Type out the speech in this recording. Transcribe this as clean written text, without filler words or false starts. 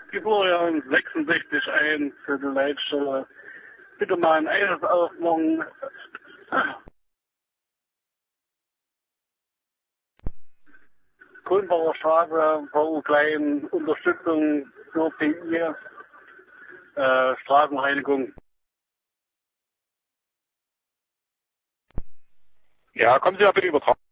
Florian 66.1 für die Leitstelle. Bitte mal einen Einsatzauffang. Grünbauer Straße, VU Klein, Unterstützung für PI, Straßenreinigung. Ja, kommen Sie da bitte übertragen.